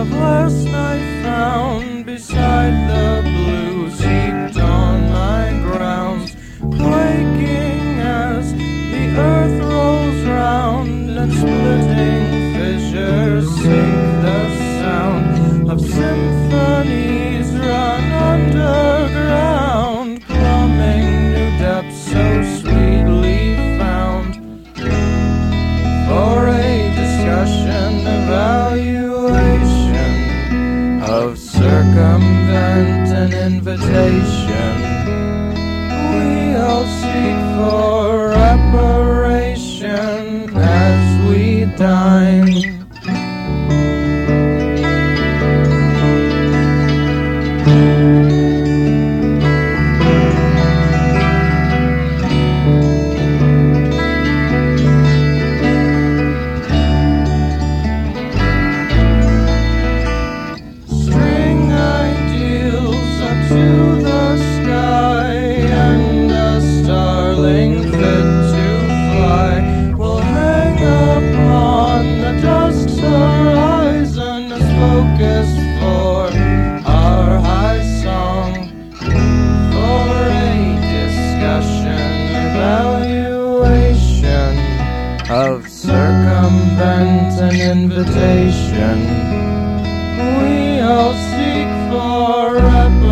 of last night found beside the blues heaped on my grounds, quaking as the earth rolls round, and splitting fissures sink the sound of symphonies run underground, plumbing new depths so sweetly found. For a discussion, evaluation of circumvent and invitation, we all seek for reparation as we dine. To the sky, and a starling fit to fly will hang upon the dusk's horizon as focus for our high song. For a discussion, evaluation of circumvent and invitation, we all seek for